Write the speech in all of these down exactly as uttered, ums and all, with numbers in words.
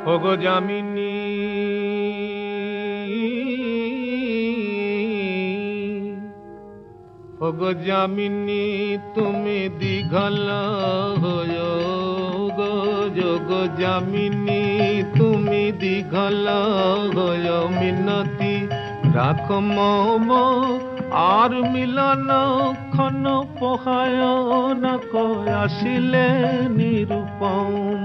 ওগো যামিনী ওগো যামিনী তুমি দীঘল হয় গো যোগো যামিনী তুমি দীঘল হয় মিনতি রাখ মম আর মিলন ক্ষণ পোহায় না কয় আসিলে নিরুপম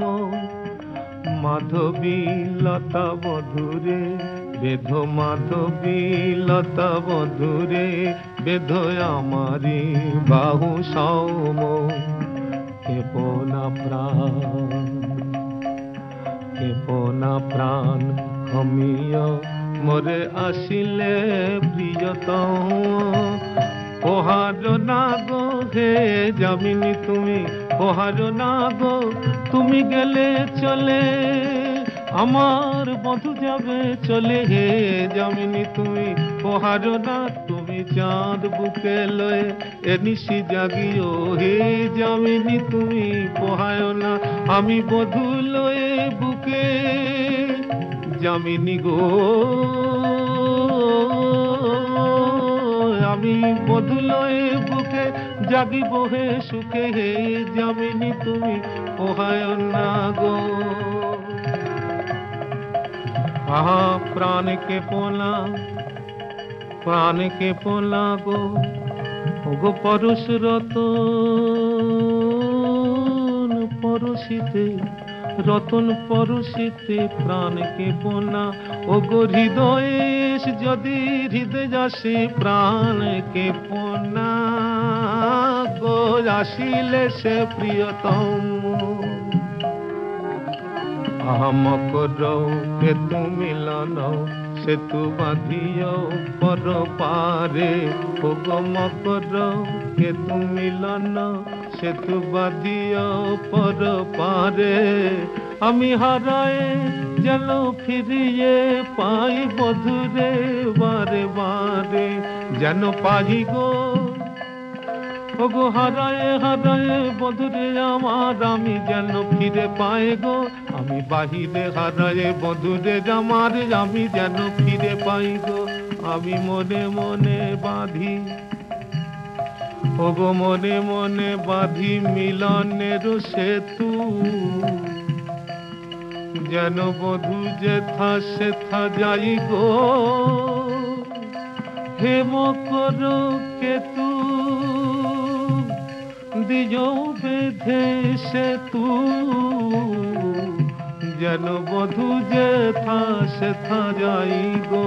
মাধবী লতা বধুরে বেধ মাধবী লতা বধুরে বেধ আমারি বাহু সৌম কেপনা প্রাণ কেপনা প্রাণ ক্ষমিয় মোরে আসিলে প্রিয়তম পোহার না গো হে যামিনী তুমি পোহার না গো তুমি গেলে চলে আমার বধু যাবে চলে হে যামিনী তুমি পোহার না তুমি চাঁদ বুকে লয়ে এনিশি জাগিও হে যামিনী তুমি পোহায় না আমি বধু লয়ে বুকে যামিনী গো আমি বধু লয়ে বুকে জাগিব হে সুখে হে যামিনী তুমি পোহায় না গো আহা প্রাণ কে পোলা প্রাণ কে পোলা গো গো পরশ রতন পরশিতে রতন পরশিতে প্রাণ কে পোনা ও গো হৃদয়ে যদি হৃদয় যাসে প্রাণ কে পোনা গো আসিলে সে প্রিয়তম মকর কেতু মিলন সেতু বাঁধিও পর পারে ভোগ মকর কেতু মিলন সেতু বাঁধিও পর পারে আমি হারায়ে যেন ফিরিয়ে পাই বধুরে বারে বারে যেন পাই গো ওগো হারায়ে হারায়ে বধুরে আমার আমি যেন ফিরে পাই গো আমি বাহিরে হারায়ে বধুরে আমার আমি যেন ফিরে পাই গো আমি মনে মনে বাঁধি ওগো মনে মনে বাঁধি মিলনের সেতু যেন বধু যেথা সেথা যাই গো হে মকর কেতু দিও বেঁধে সেতু যেন বধু যেথা সেথা যাই গো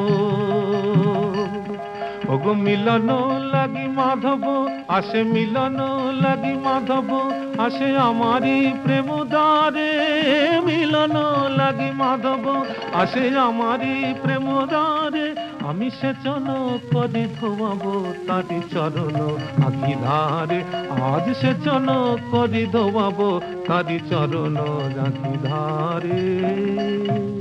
ওগো মিলন লাগি মাধব আসে মিলন লাগি মাধব আসে আমারি প্রেম দ্বারে মিলন লাগি মাধব আসে আমারি প্রেম দ্বারে আমি সেচন করি ধোয়াবো তারি চরণ আখি ধারে আজ সেচন করি ধোয়াবো তারি চরণ আখি ধারে।